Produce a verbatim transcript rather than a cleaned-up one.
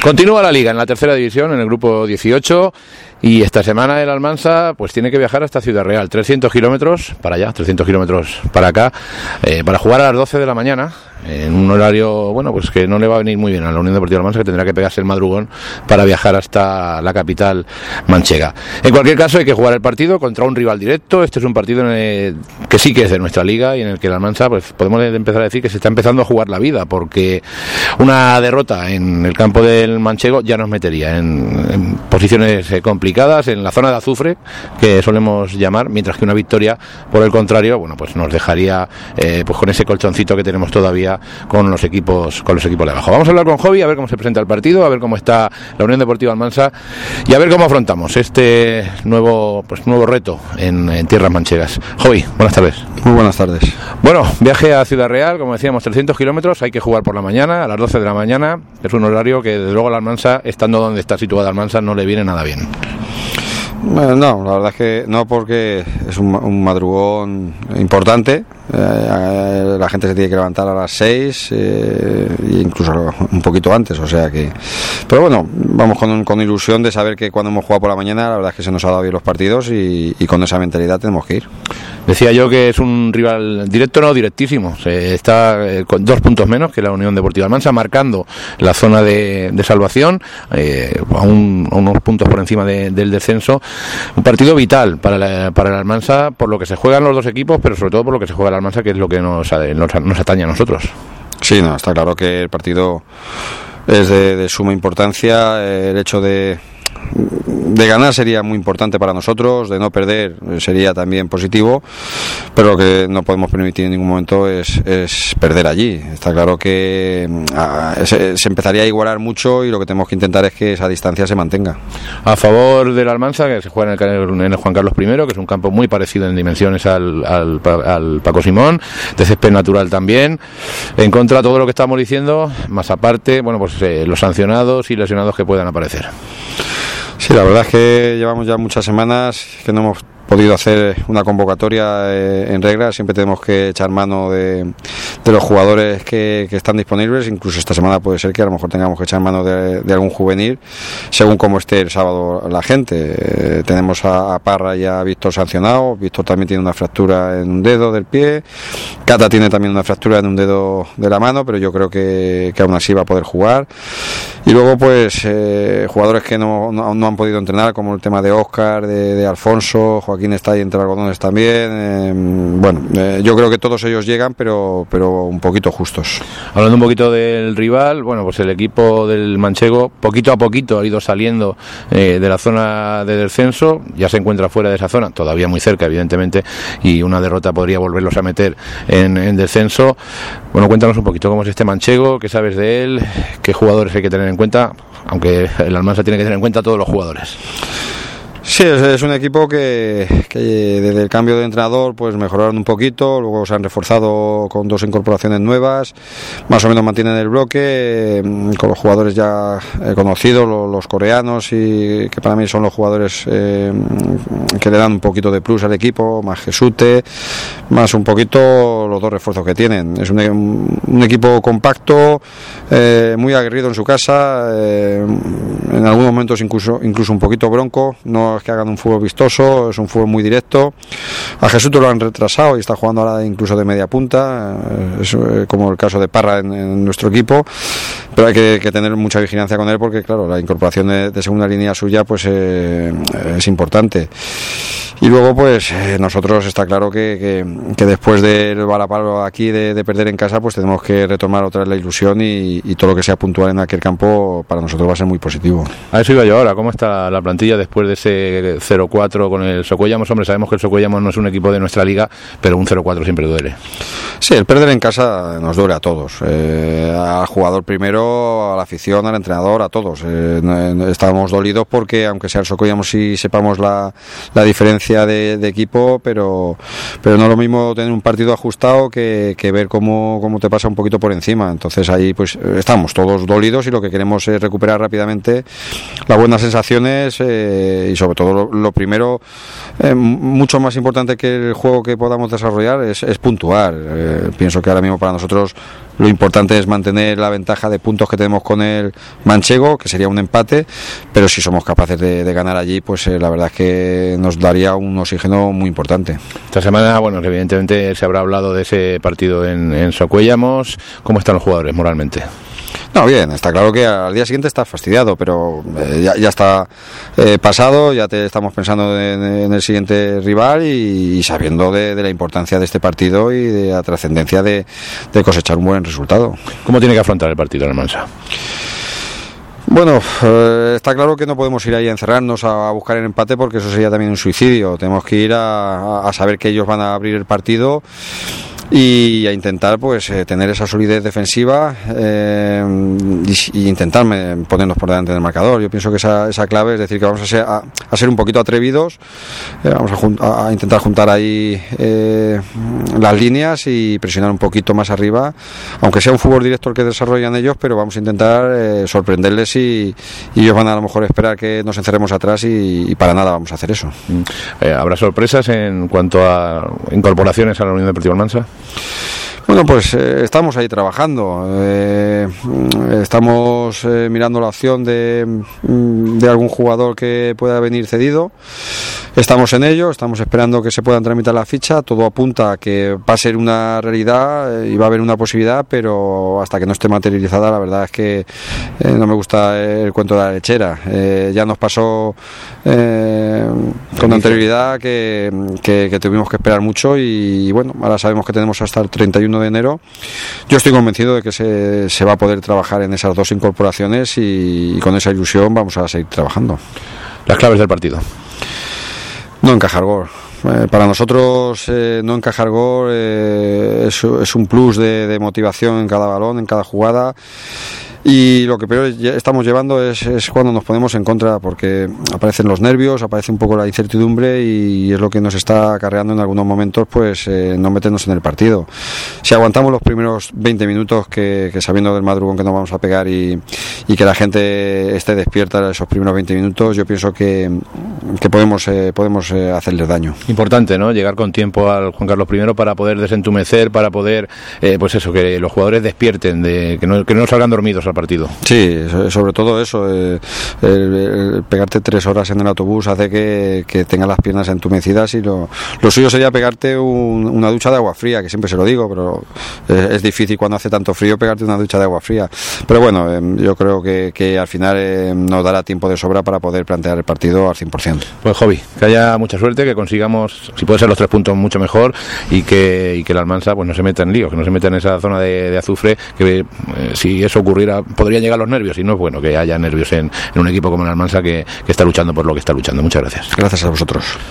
Continúa la Liga en la tercera división, en el grupo dieciocho, y esta semana el Almansa pues tiene que viajar hasta Ciudad Real, trescientos kilómetros para allá, trescientos kilómetros para acá, eh, para jugar a las doce de la mañana, en un horario, bueno, pues que no le va a venir muy bien a la Unión Deportiva Almansa, que tendrá que pegarse el madrugón para viajar hasta la capital manchega. En cualquier caso, hay que jugar el partido contra un rival directo. Este es un partido en el que sí que es de nuestra liga y en el que el Almansa, pues podemos empezar a decir que se está empezando a jugar la vida, porque una derrota en el campo del manchego ya nos metería en, en posiciones eh, complicadas, en la zona de azufre, que solemos llamar, mientras que una victoria, por el contrario, bueno, pues nos dejaría eh, pues con ese colchoncito que tenemos todavía con los equipos con los equipos de abajo. Vamos a hablar con Jovi, a ver cómo se presenta el partido, a ver cómo está la Unión Deportiva Almansa y a ver cómo afrontamos este nuevo pues nuevo reto en, en tierras manchegas. Jovi, buenas tardes. Muy buenas tardes. Bueno, viaje a Ciudad Real, como decíamos, trescientos kilómetros, hay que jugar por la mañana, a las doce de la mañana, es un horario que desde luego la Almansa, estando donde está situada Almansa, no le viene nada bien. Bueno, no, la verdad es que no, porque es un, un madrugón importante. Eh, la gente se tiene que levantar a las seis, eh, e incluso un poquito antes, o sea que... Pero bueno, vamos con, con ilusión de saber que cuando hemos jugado por la mañana, la verdad es que se nos ha dado bien los partidos y, y con esa mentalidad tenemos que ir. Decía yo que es un rival directo, no, directísimo. Se está eh, con dos puntos menos que la Unión Deportiva Almansa, marcando la zona de, de salvación, eh, a, un, a unos puntos por encima de, del descenso. Un partido vital para la, para el Almansa, por lo que se juegan los dos equipos, pero sobre todo por lo que se juega el Almansa, que es lo que nos, nos, nos atañe a nosotros. Sí, no, está claro que el partido es de, de suma importancia. El hecho de de ganar sería muy importante para nosotros, de no perder sería también positivo, pero lo que no podemos permitir en ningún momento es, es perder allí. Está claro que a, se, se empezaría a igualar mucho y lo que tenemos que intentar es que esa distancia se mantenga. A favor del Almansa, que se juega en el, en el Juan Carlos primero, que es un campo muy parecido en dimensiones al, al, al Paco Simón, de césped natural también. En contra todo lo que estamos diciendo, más aparte, bueno, pues eh, los sancionados y lesionados que puedan aparecer. Sí, la verdad es que llevamos ya muchas semanas que no hemos podido hacer una convocatoria eh, en regla. Siempre tenemos que echar mano de, de los jugadores que, que están disponibles. Incluso esta semana puede ser que a lo mejor tengamos que echar mano de, de algún juvenil, según cómo esté el sábado la gente. Eh, tenemos a, a Parra y a Víctor sancionado. Víctor también tiene una fractura en un dedo del pie. Cata tiene también una fractura en un dedo de la mano, pero yo creo que, que aún así va a poder jugar. Y luego pues eh, jugadores que no, no, no han podido entrenar, como el tema de Óscar, de, de Alfonso, Joaquín está ahí entre algodones también. Eh, bueno, eh, yo creo que todos ellos llegan, pero, pero un poquito justos. Hablando un poquito del rival, bueno, pues el equipo del manchego poquito a poquito ha ido saliendo eh, de la zona de descenso, ya se encuentra fuera de esa zona, todavía muy cerca evidentemente, y una derrota podría volverlos a meter en, en descenso. Bueno, cuéntanos un poquito cómo es este manchego, qué sabes de él, qué jugadores hay que tener en cuenta, aunque el Almansa tiene que tener en cuenta a todos los jugadores. Sí, es, es un equipo que, que desde el cambio de entrenador pues mejoraron un poquito, luego se han reforzado con dos incorporaciones nuevas, más o menos mantienen el bloque, eh, con los jugadores ya eh, conocidos, los, los coreanos, y que para mí son los jugadores eh, que le dan un poquito de plus al equipo, más Jesute, más un poquito los dos refuerzos que tienen. Es un, un equipo compacto, eh, muy aguerrido en su casa, eh, en algunos momentos incluso, incluso un poquito bronco, no es que hagan un fútbol vistoso, es un fútbol muy directo. A Jesús lo han retrasado y está jugando ahora incluso de media punta, es como el caso de Parra en, en nuestro equipo, pero hay que, que tener mucha vigilancia con él, porque claro, la incorporación de, de segunda línea suya pues eh, es importante. Y luego pues eh, nosotros está claro que, que, que después del balapalo aquí de, de perder en casa, pues tenemos que retomar otra vez la ilusión, y, y todo lo que sea puntual en aquel campo para nosotros va a ser muy positivo. A eso iba yo ahora. ¿Cómo está la plantilla después de ese cero cuatro con el Socuellamos? Hombre, sabemos que el Socuellamos no es un equipo de nuestra liga, pero un cero cuatro siempre duele. Sí, el perder en casa nos duele a todos, eh, al jugador primero, a la afición, al entrenador, a todos. Eh, estamos dolidos porque aunque sea el Socuellamos sí sepamos la, la diferencia De, de equipo, pero pero no es lo mismo tener un partido ajustado que, que ver cómo, cómo te pasa un poquito por encima. Entonces ahí pues estamos todos dolidos y lo que queremos es recuperar rápidamente las buenas sensaciones, eh, y sobre todo lo, lo primero, eh, mucho más importante que el juego que podamos desarrollar es, es puntuar. Eh, pienso que ahora mismo para nosotros lo importante es mantener la ventaja de puntos que tenemos con el manchego, que sería un empate, pero si somos capaces de, de ganar allí, pues eh, la verdad es que nos daría un oxígeno muy importante. Esta semana, bueno, evidentemente se habrá hablado de ese partido en, en Socuéllamos. ¿Cómo están los jugadores moralmente? No, bien, está claro que al día siguiente estás fastidiado, pero eh, ya, ya está eh, pasado, ya te estamos pensando en, en el siguiente rival y, y sabiendo de, de la importancia de este partido y de la trascendencia de, de cosechar un buen resultado. ¿Cómo tiene que afrontar el partido el Almansa? Bueno, eh, está claro que no podemos ir ahí a encerrarnos a, a buscar el empate, porque eso sería también un suicidio. Tenemos que ir a, a saber que ellos van a abrir el partido y a intentar pues eh, tener esa solidez defensiva eh, y, y intentar ponernos por delante del marcador. Yo pienso que esa, esa clave es decir que vamos a ser, a, a ser un poquito atrevidos, eh, vamos a, jun, a, a intentar juntar ahí eh, las líneas y presionar un poquito más arriba, aunque sea un fútbol directo el que desarrollan ellos, pero vamos a intentar eh, sorprenderles y, y ellos van a, a lo mejor esperar que nos encerremos atrás y, y para nada vamos a hacer eso. Eh, ¿Habrá sorpresas en cuanto a incorporaciones a la Unión Deportiva Almansa? Bueno, pues eh, estamos ahí trabajando, eh, estamos eh, mirando la opción de, de algún jugador que pueda venir cedido, estamos en ello, estamos esperando que se puedan tramitar la ficha, todo apunta a que va a ser una realidad y va a haber una posibilidad, pero hasta que no esté materializada la verdad es que eh, no me gusta el cuento de la lechera. Eh, ya nos pasó eh, con anterioridad que, que, que tuvimos que esperar mucho y, y bueno, ahora sabemos que tenemos hasta el treinta y uno de enero. Yo estoy convencido de que se, se va a poder trabajar en esas dos incorporaciones y, y con esa ilusión vamos a seguir trabajando. Las claves del partido. No encajar gol. Eh, para nosotros eh, no encajar gol eh, es, es un plus de, de motivación en cada balón, en cada jugada. Y lo que peor estamos llevando es, es cuando nos ponemos en contra, porque aparecen los nervios, aparece un poco la incertidumbre y es lo que nos está acarreando en algunos momentos pues eh, no meternos en el partido. Si aguantamos los primeros veinte minutos, que, que sabiendo del madrugón que nos vamos a pegar y, y que la gente esté despierta esos primeros veinte minutos, yo pienso que, que podemos, eh, podemos eh, hacerles daño. Importante, ¿no? Llegar con tiempo al Juan Carlos primero para poder desentumecer, para poder, eh, pues eso, que los jugadores despierten, de que no, que no salgan dormidos partido. Sí, sobre todo eso, eh, el, el pegarte tres horas en el autobús hace que, que tengas las piernas entumecidas y lo, lo suyo sería pegarte un, una ducha de agua fría, que siempre se lo digo, pero es, es difícil cuando hace tanto frío pegarte una ducha de agua fría. Pero bueno, eh, yo creo que, que al final eh, nos dará tiempo de sobra para poder plantear el partido al cien por ciento. Pues Jovi, que haya mucha suerte, que consigamos, si puede ser los tres puntos, mucho mejor y que, y que el Almansa pues no se meta en líos, que no se meta en esa zona de, de azufre, que eh, si eso ocurriera podrían llegar los nervios y no es bueno que haya nervios en, en un equipo como el Almansa que, que está luchando por lo que está luchando. Muchas gracias. Gracias a vosotros.